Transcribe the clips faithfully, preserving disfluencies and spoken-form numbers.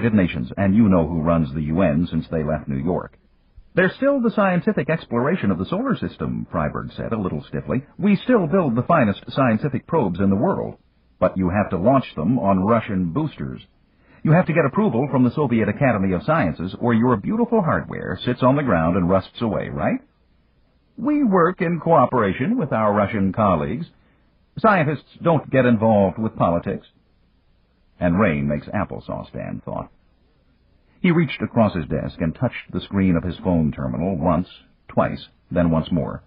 United Nations, and you know who runs the U N since they left New York. There's still the scientific exploration of the solar system, Freiberg said a little stiffly. We still build the finest scientific probes in the world, but you have to launch them on Russian boosters. You have to get approval from the Soviet Academy of Sciences, or your beautiful hardware sits on the ground and rusts away, right? We work in cooperation with our Russian colleagues. Scientists don't get involved with politics. And rain makes applesauce, Dan thought. He reached across his desk and touched the screen of his phone terminal once, twice, then once more.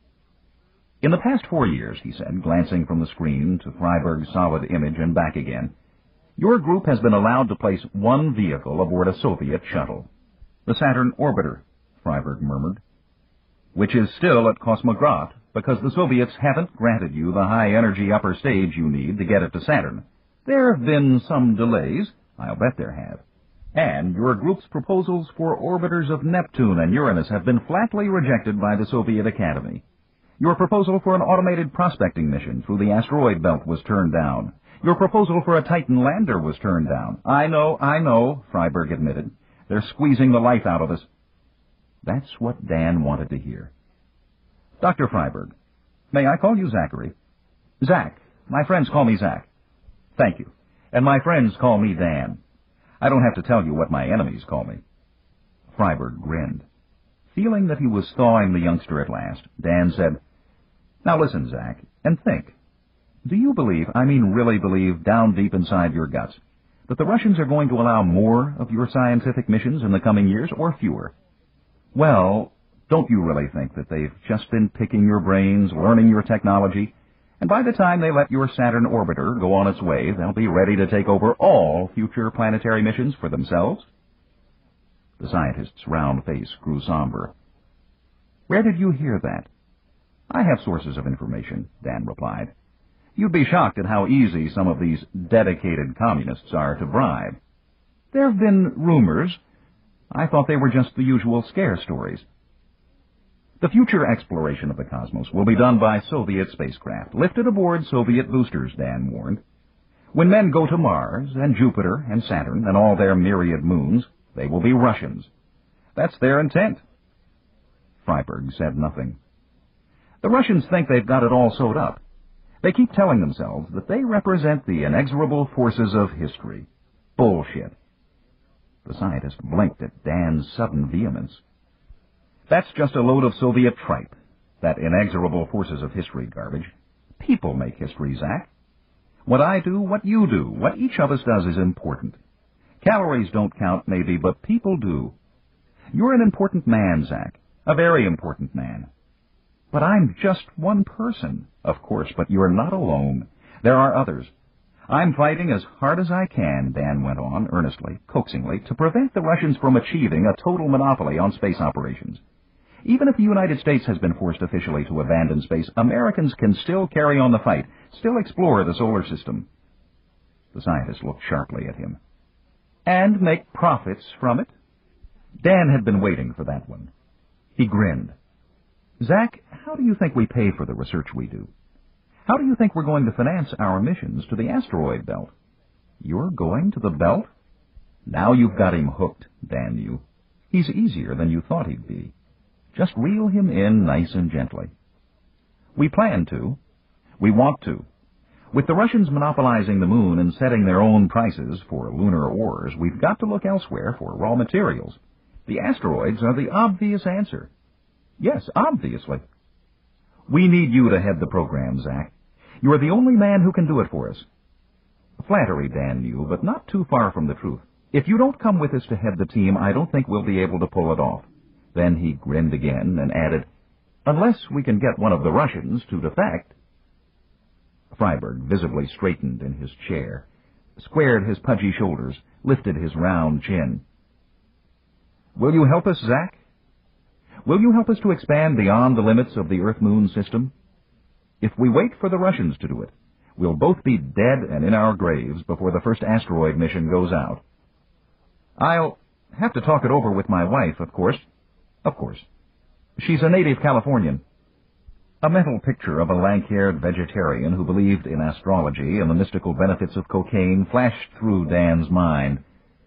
In the past four years, he said, glancing from the screen to Freiberg's solid image and back again, your group has been allowed to place one vehicle aboard a Soviet shuttle. The Saturn Orbiter, Freiberg murmured, which is still at Kosmograd because the Soviets haven't granted you the high-energy upper stage you need to get it to Saturn. There have been some delays, I'll bet there have. And your group's proposals for orbiters of Neptune and Uranus have been flatly rejected by the Soviet Academy. Your proposal for an automated prospecting mission through the asteroid belt was turned down. Your proposal for a Titan lander was turned down. I know, I know, Freiberg admitted. They're squeezing the life out of us. That's what Dan wanted to hear. Doctor Freiberg, may I call you Zachary? Zach. My friends call me Zach. Thank you. And my friends call me Dan. I don't have to tell you what my enemies call me. Freiberg grinned. Feeling that he was thawing the youngster at last, Dan said, Now listen, Zach, and think. Do you believe, I mean really believe, down deep inside your guts, that the Russians are going to allow more of your scientific missions in the coming years, or fewer? Well, don't you really think that they've just been picking your brains, learning your technology, and by the time they let your Saturn orbiter go on its way, they'll be ready to take over all future planetary missions for themselves? The scientist's round face grew somber. Where did you hear that? I have sources of information, Dan replied. You'd be shocked at how easy some of these dedicated communists are to bribe. There have been rumors. I thought they were just the usual scare stories. The future exploration of the cosmos will be done by Soviet spacecraft, lifted aboard Soviet boosters, Dan warned. When men go to Mars and Jupiter and Saturn and all their myriad moons, they will be Russians. That's their intent. Freiberg said nothing. The Russians think they've got it all sewed up. They keep telling themselves that they represent the inexorable forces of history. Bullshit. The scientist blinked at Dan's sudden vehemence. That's just a load of Soviet tripe, that inexorable forces of history garbage. People make history, Zach. What I do, what you do, what each of us does is important. Calories don't count, maybe, but people do. You're an important man, Zach, a very important man. But I'm just one person, of course, but you're not alone. There are others. I'm fighting as hard as I can, Dan went on, earnestly, coaxingly, to prevent the Russians from achieving a total monopoly on space operations. Even if the United States has been forced officially to abandon space, Americans can still carry on the fight, still explore the solar system. The scientist looked sharply at him. And make profits from it? Dan had been waiting for that one. He grinned. Zach, how do you think we pay for the research we do? How do you think we're going to finance our missions to the asteroid belt? You're going to the belt? Now you've got him hooked, Dan knew. He's easier than you thought he'd be. Just reel him in nice and gently. We plan to. We want to. With the Russians monopolizing the moon and setting their own prices for lunar ores, we've got to look elsewhere for raw materials. The asteroids are the obvious answer. Yes, obviously. We need you to head the program, Zach. You're the only man who can do it for us. Flattery, Dan knew, but not too far from the truth. If you don't come with us to head the team, I don't think we'll be able to pull it off. Then he grinned again and added, unless we can get one of the Russians to defect. Freiberg visibly straightened in his chair, squared his pudgy shoulders, lifted his round chin. Will you help us, Zach? Will you help us to expand beyond the limits of the Earth-Moon system? If we wait for the Russians to do it, we'll both be dead and in our graves before the first asteroid mission goes out. I'll have to talk it over with my wife, of course. Of course. She's a native Californian. A mental picture of a lank-haired vegetarian who believed in astrology and the mystical benefits of cocaine flashed through Dan's mind.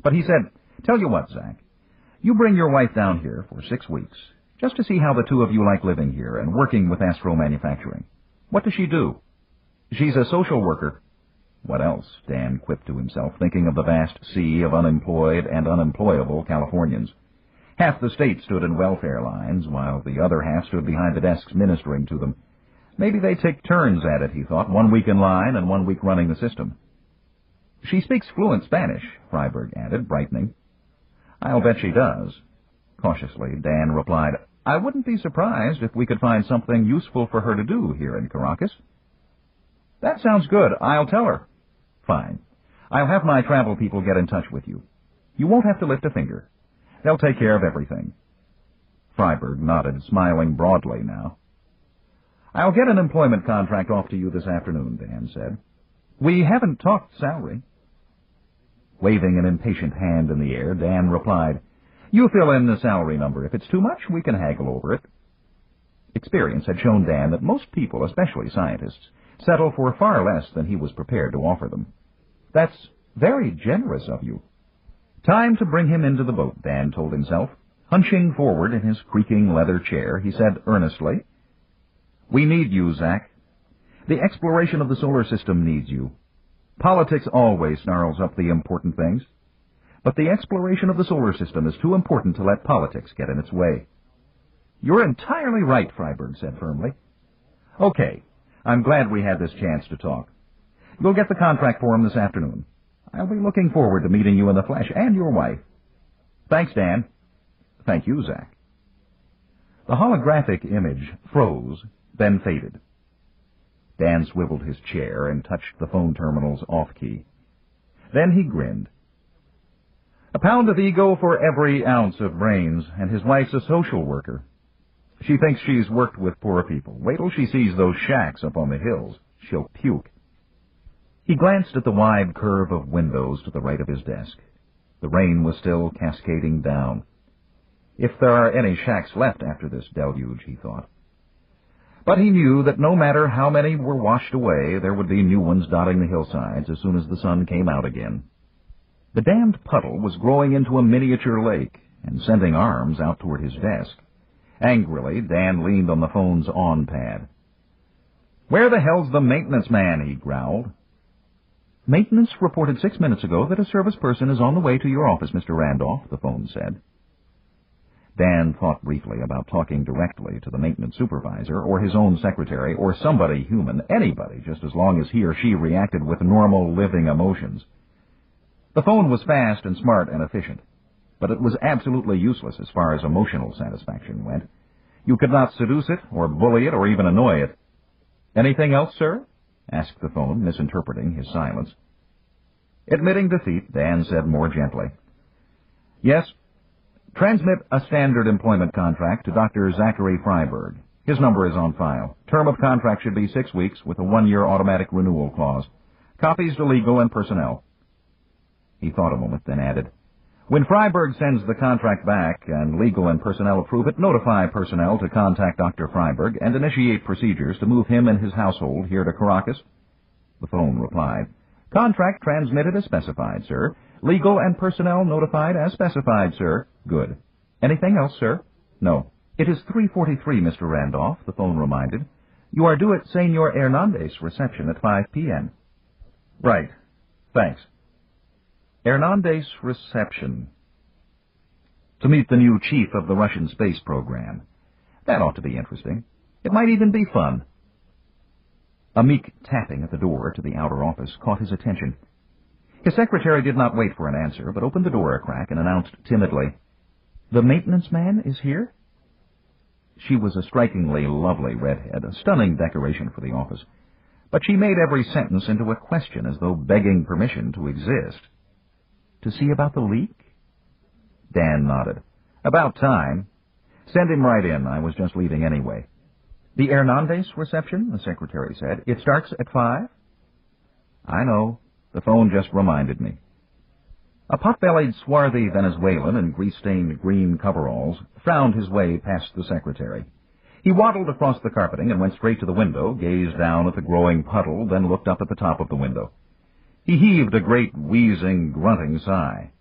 But he said, "Tell you what, Zach, you bring your wife down here for six weeks, just to see how the two of you like living here and working with Astro Manufacturing. What does she do?" "She's a social worker." What else? Dan quipped to himself, thinking of the vast sea of unemployed and unemployable Californians. Half the state stood in welfare lines, while the other half stood behind the desks ministering to them. Maybe they take turns at it, he thought, one week in line and one week running the system. "She speaks fluent Spanish," Freiberg added, brightening. "I'll bet she does." Cautiously, Dan replied, "I wouldn't be surprised if we could find something useful for her to do here in Caracas." "That sounds good. I'll tell her." "Fine. I'll have my travel people get in touch with you. You won't have to lift a finger. They'll take care of everything." Freiberg nodded, smiling broadly now. "I'll get an employment contract off to you this afternoon," Dan said. "We haven't talked salary." Waving an impatient hand in the air, Dan replied, "You fill in the salary number. If it's too much, we can haggle over it." Experience had shown Dan that most people, especially scientists, settle for far less than he was prepared to offer them. "That's very generous of you." Time to bring him into the boat, Dan told himself. Hunching forward in his creaking leather chair, he said earnestly, "We need you, Zach. The exploration of the solar system needs you. Politics always snarls up the important things. But the exploration of the solar system is too important to let politics get in its way." "You're entirely right," Freiberg said firmly. "Okay, I'm glad we had this chance to talk. You'll get the contract form this afternoon. I'll be looking forward to meeting you in the flesh and your wife." "Thanks, Dan." "Thank you, Zach." The holographic image froze, then faded. Dan swiveled his chair and touched the phone terminal's off key. Then he grinned. "A pound of ego for every ounce of brains, and his wife's a social worker. She thinks she's worked with poor people. Wait till she sees those shacks up on the hills. She'll puke." He glanced at the wide curve of windows to the right of his desk. The rain was still cascading down. If there are any shacks left after this deluge, he thought. But he knew that no matter how many were washed away, there would be new ones dotting the hillsides as soon as the sun came out again. The damned puddle was growing into a miniature lake and sending arms out toward his desk. Angrily, Dan leaned on the phone's on pad. "Where the hell's the maintenance man?" he growled. "Maintenance reported six minutes ago that a service person is on the way to your office, Mister Randolph," the phone said. Dan thought briefly about talking directly to the maintenance supervisor or his own secretary or somebody human, anybody, just as long as he or she reacted with normal living emotions. The phone was fast and smart and efficient, but it was absolutely useless as far as emotional satisfaction went. You could not seduce it or bully it or even annoy it. "Anything else, sir?" asked the phone, misinterpreting his silence. Admitting defeat, Dan said more gently, "Yes. Transmit a standard employment contract to Doctor Zachary Freiberg. His number is on file. Term of contract should be six weeks with a one-year automatic renewal clause. Copies to legal and personnel." He thought a moment, then added, "When Freiberg sends the contract back and legal and personnel approve it, notify personnel to contact Doctor Freiberg and initiate procedures to move him and his household here to Caracas." The phone replied, "Contract transmitted as specified, sir. Legal and personnel notified as specified, sir." "Good. Anything else, sir?" "No." "It is three forty-three, Mister Randolph," the phone reminded. "You are due at Senor Hernandez reception at five p m" "Right. Thanks." Hernandez reception. To meet the new chief of the Russian space program. That ought to be interesting. It might even be fun. A meek tapping at the door to the outer office caught his attention. His secretary did not wait for an answer, but opened the door a crack and announced timidly, "The maintenance man is here?" She was a strikingly lovely redhead, a stunning decoration for the office, but she made every sentence into a question as though begging permission to exist. "To see about the leak?" Dan nodded. "About time. Send him right in. I was just leaving anyway." "The Hernandez reception," the secretary said. "It starts at five?" "I know. The phone just reminded me." A pot-bellied, swarthy Venezuelan in grease-stained green coveralls frowned his way past the secretary. He waddled across the carpeting and went straight to the window, gazed down at the growing puddle, then looked up at the top of the window. He heaved a great, wheezing, grunting sigh.